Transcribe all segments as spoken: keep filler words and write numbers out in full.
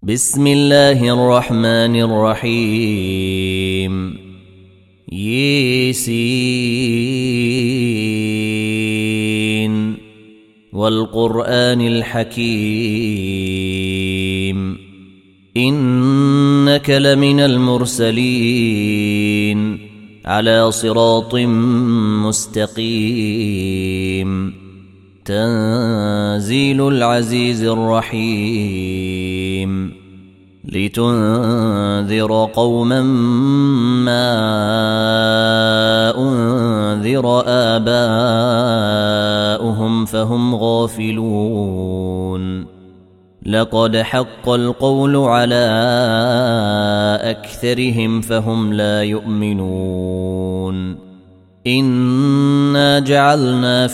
بسم الله الرحمن الرحيم. ياسين والقرآن الحكيم إنك لمن المرسلين على صراط مستقيم تنزيل العزيز الرحيم لتنذر قوما ما أنذر آباؤهم فهم غافلون. لقد حق القول على أكثرهم فهم لا يؤمنون. إنا جعلنا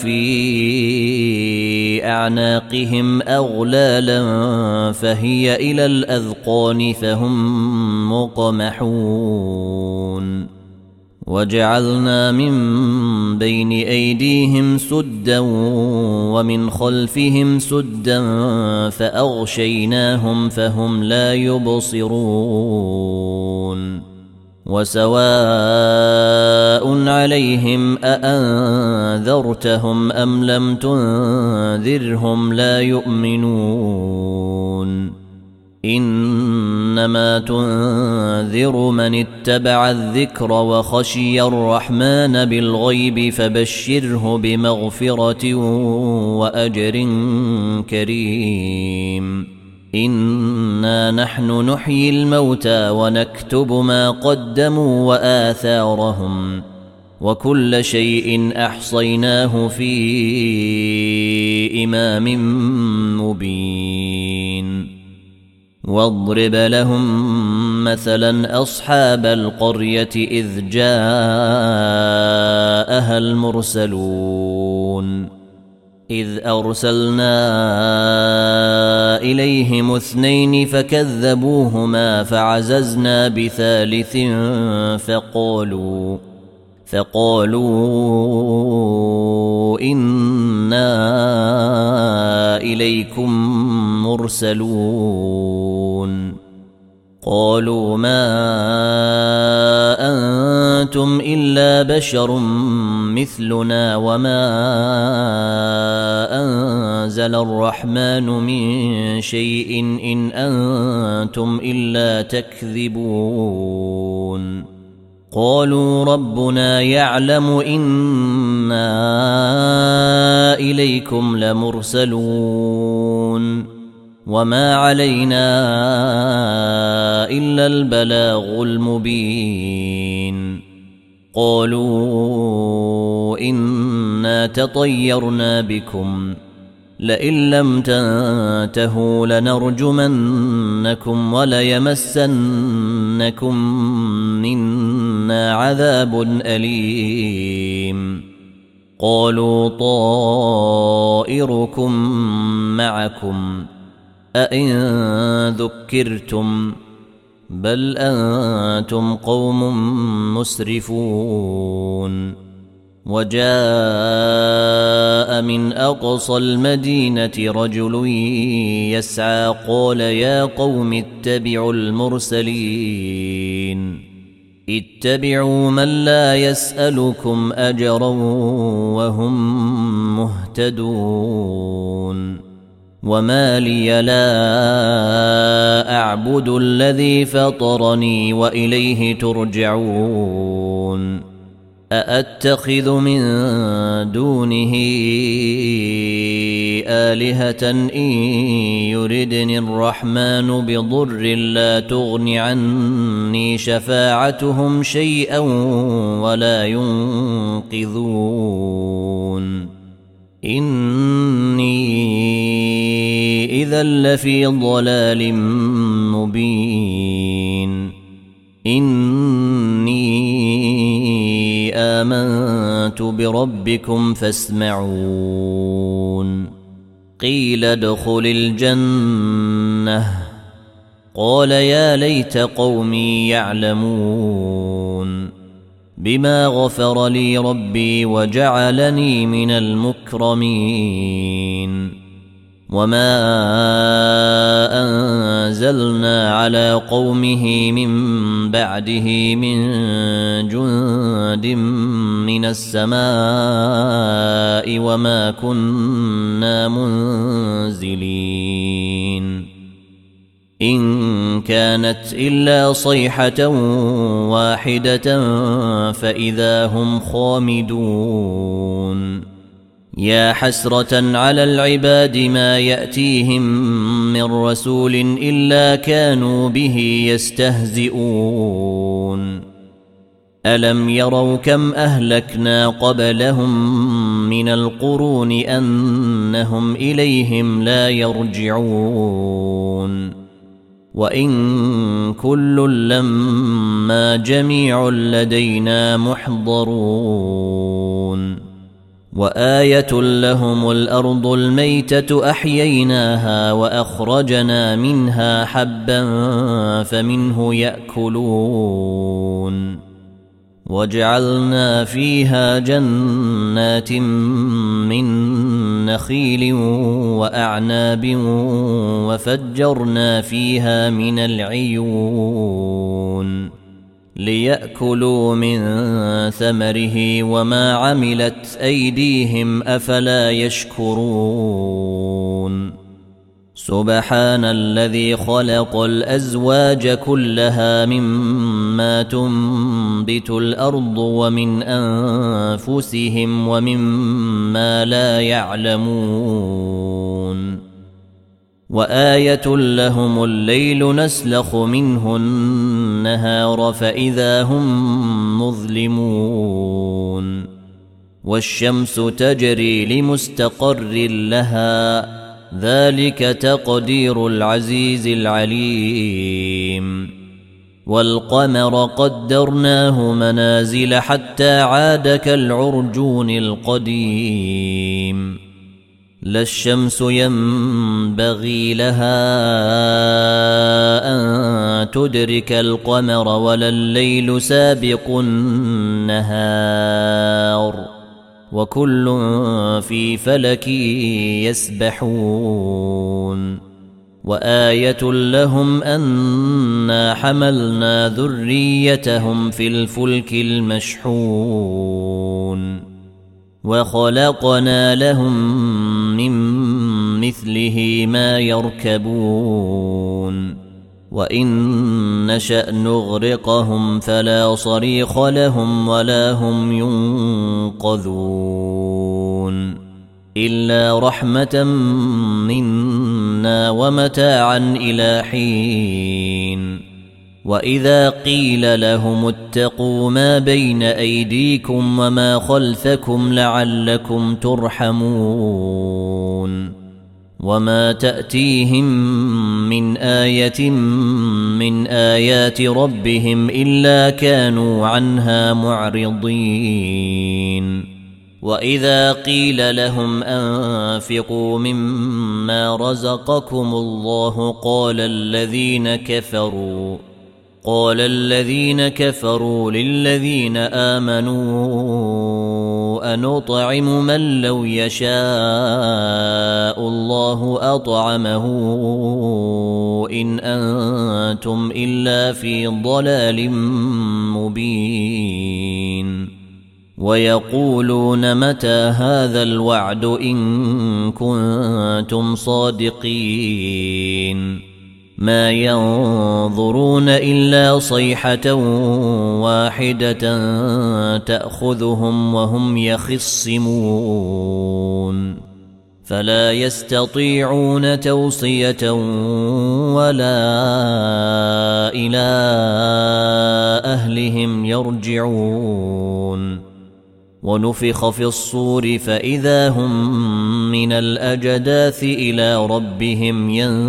في أعناقهم أغلالا فهي إلى الأذقان فهم مقمحون. وجعلنا من بين أيديهم سدا ومن خلفهم سدا فأغشيناهم فهم لا يبصرون. وسواء عليهم أأنذرتهم أم لم تنذرهم لا يؤمنون. إنما تنذر من اتبع الذكر وخشي الرحمن بالغيب فبشره بمغفرة وأجر كريم. إنا نحن نحيي الموتى ونكتب ما قدموا وآثارهم وكل شيء أحصيناه في إمام مبين. واضرب لهم مثلا أصحاب القرية إذ جاءها المرسلون إذ أرسلنا إليهم اثنين فكذبوهما فعززنا بثالث فقالوا فقالوا إنا إليكم مرسلون. قالوا ما أنتم إلا بشر مثلنا وما أنزل الرحمن من شيء إن أنتم إلا تكذبون. قالوا ربنا يعلم إنا إليكم لمرسلون وما علينا إلا البلاغ المبين. قالوا إنا تطيرنا بكم لئن لم تنتهوا لنرجمنكم وليمسنكم منا عذاب أليم. قالوا طائركم معكم أئن ذكرتم بل أنتم قوم مسرفون. وجاء من أقصى المدينة رجل يسعى قال يا قوم اتبعوا المرسلين اتبعوا من لا يسألكم أجرا وهم مهتدون. وما لي لا أعبد الذي فطرني وإليه ترجعون. أأتخذ من دونه آلهة إن يردني الرحمن بضر لا تغن عني شفاعتهم شيئا ولا ينقذون. إني إذا لفي ضلال مبين. إني آمنت بربكم فاسمعون. قيل ادخل الجنة قال يا ليت قومي يعلمون بما غفر لي ربي وجعلني من المكرمين. وما أنزلنا على قومه من بعده من جند من السماء وما كنا منزلين إن كانت إلا صيحة واحدة فإذا هم خامدون يا حسرة على العباد ما يأتيهم من رسول إلا كانوا به يستهزئون ألم يروا كم أهلكنا قبلهم من القرون أنهم إليهم لا يرجعون وإن كل لما جميع لدينا محضرون وآية لهم الأرض الميتة أحييناها وأخرجنا منها حبا فمنه يأكلون وجعلنا فيها جنات من نخيل وأعناب وفجرنا فيها من العيون ليأكلوا من ثمره وما عملت أيديهم أفلا يشكرون سبحان الذي خلق الأزواج كلها مما تنبت الأرض ومن أنفسهم ومما لا يعلمون وآية لهم الليل نسلخ منه النهار فإذا هم مظلمون والشمس تجري لمستقر لها ذلك تقدير العزيز العليم والقمر قدرناه منازل حتى عاد كالعرجون القديم لا الشمس ينبغي لها أن تدرك القمر ولا الليل سابق النهار وكل في فلك يسبحون وآية لهم أنا حملنا ذريتهم في الفلك المشحون وخلقنا لهم من مثله ما يركبون وإن نشأ نغرقهم فلا صريخ لهم ولا هم ينقذون إلا رحمة منا ومتاعا إلى حين وإذا قيل لهم اتقوا ما بين أيديكم وما خلفكم لعلكم ترحمون وما تأتيهم من آية من آيات ربهم إلا كانوا عنها معرضين وإذا قيل لهم أنفقوا مما رزقكم الله قال الذين كفروا قال الذين كفروا للذين آمنوا أنطعم من لو يشاء الله أطعمه إن أنتم إلا في ضلال مبين ويقولون متى هذا الوعد إن كنتم صادقين ما ينظرون إلا صيحة واحدة تأخذهم وهم يخصمون فلا يستطيعون توصية ولا إلى أهلهم يرجعون ونفخ في الصور فإذا هم من الأجداث إلى ربهم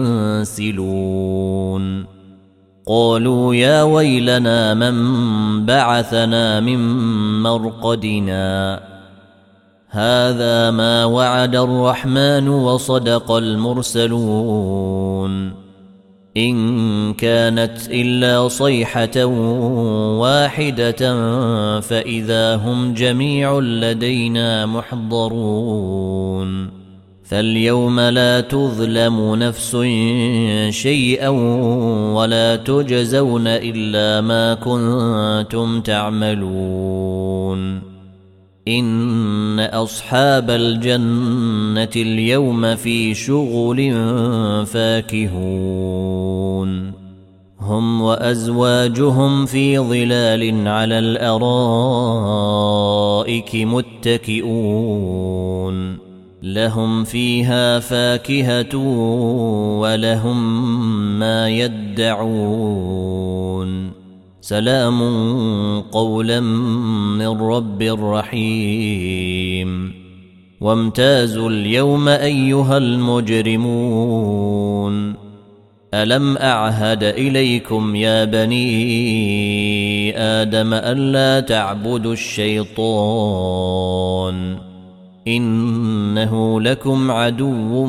ينسلون قالوا يا ويلنا من بعثنا من مرقدنا هذا ما وعد الرحمن وصدق المرسلون إن كانت إلا صيحة واحدة فإذا هم جميع لدينا محضرون فاليوم لا تظلم نفس شيئا ولا تجزون إلا ما كنتم تعملون إن أصحاب الجنة اليوم في شغل فاكهون هم وأزواجهم في ظلال على الأرائك متكئون لهم فيها فاكهة ولهم ما يدعون سلام قولا من رب رحيم وامتازوا اليوم أيها المجرمون ألم أعهد إليكم يا بني آدم ألا تعبدوا الشيطان إنه لكم عدو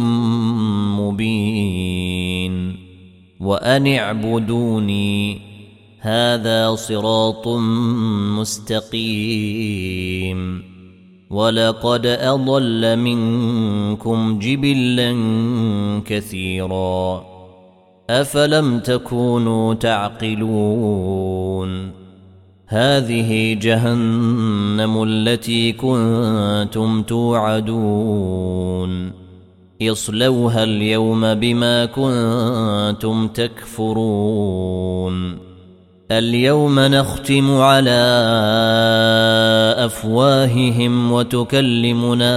مبين وأن اعبدوني هذا صراط مستقيم ولقد أضل منكم جبلا كثيرا أفلم تكونوا تعقلون هذه جهنم التي كنتم توعدون اصلوها اليوم بما كنتم تكفرون اليوم نختم على أفواههم وتكلمنا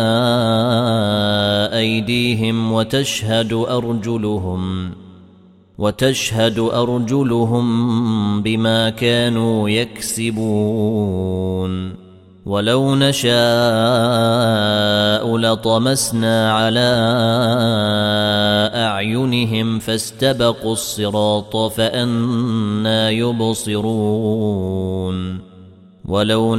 أيديهم وتشهد أرجلهم وتشهد أرجلهم بما كانوا يكسبون ولو نشاء لطمسنا على أعينهم فاستبقوا الصراط فأنى يبصرون ولو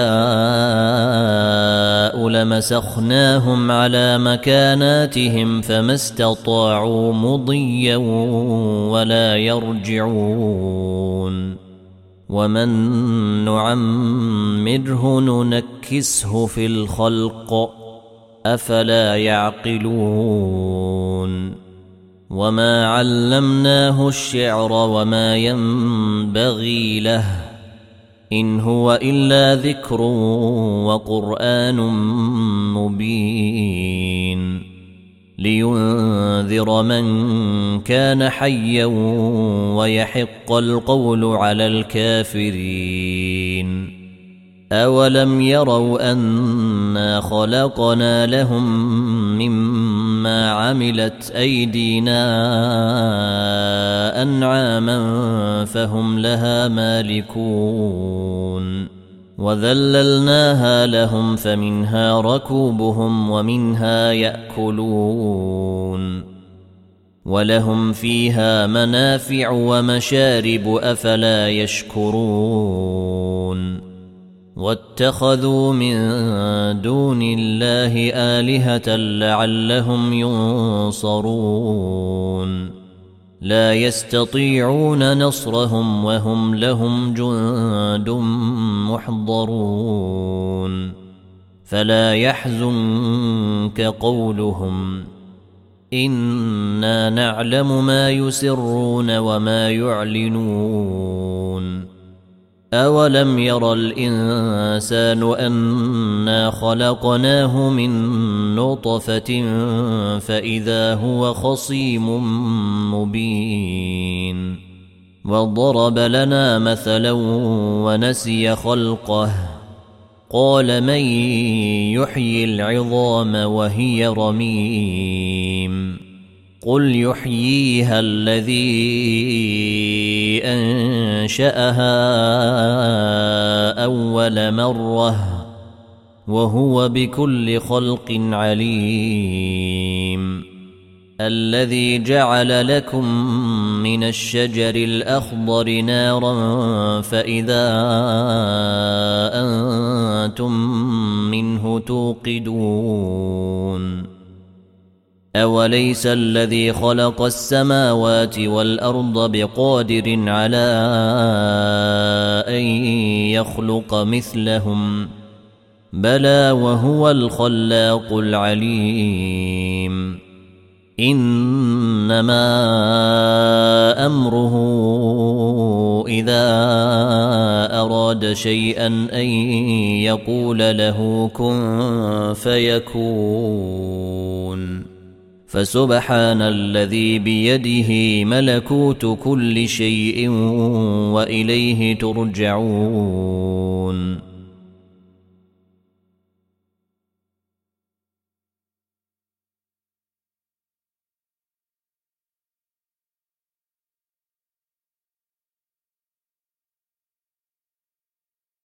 نشاء لمسخناهم على مكاناتهم فما استطاعوا مضيا ولا يرجعون ومن نعمره ننكسه في الخلق أفلا يعقلون وما علمناه الشعر وما ينبغي له إن هو إلا ذكر وقرآن مبين لينذر من كان حيا ويحق القول على الكافرين أولم يروا أنا خلقنا لهم مما عملت أيدينا أنعاما فهم لها مالكون وذللناها لهم فمنها ركوبهم ومنها يأكلون ولهم فيها منافع ومشارب أفلا يشكرون واتخذوا من دون الله آلهة لعلهم ينصرون لا يستطيعون نصرهم وهم لهم جند محضرون فلا يحزنك قولهم إنا نعلم ما يسرون وما يعلنون أولم ير الإنسان أنا خلقناه من نطفة فإذا هو خصيم مبين وضرب لنا مثلا ونسي خلقه قال من يحيي العظام وهي رميم قل يحييها الذي أنشأها أول مرة وهو بكل خلق عليم الذي جعل لكم من الشجر الأخضر نارا فإذا أنتم منه توقدون أوليس الذي خلق السماوات والأرض بقادر على أن يخلق مثلهم بلى وهو الخلاق العليم إنما أمره إذا أراد شيئا أن يقول له كن فيكون فسبحان الذي بيده ملكوت كل شيء وإليه ترجعون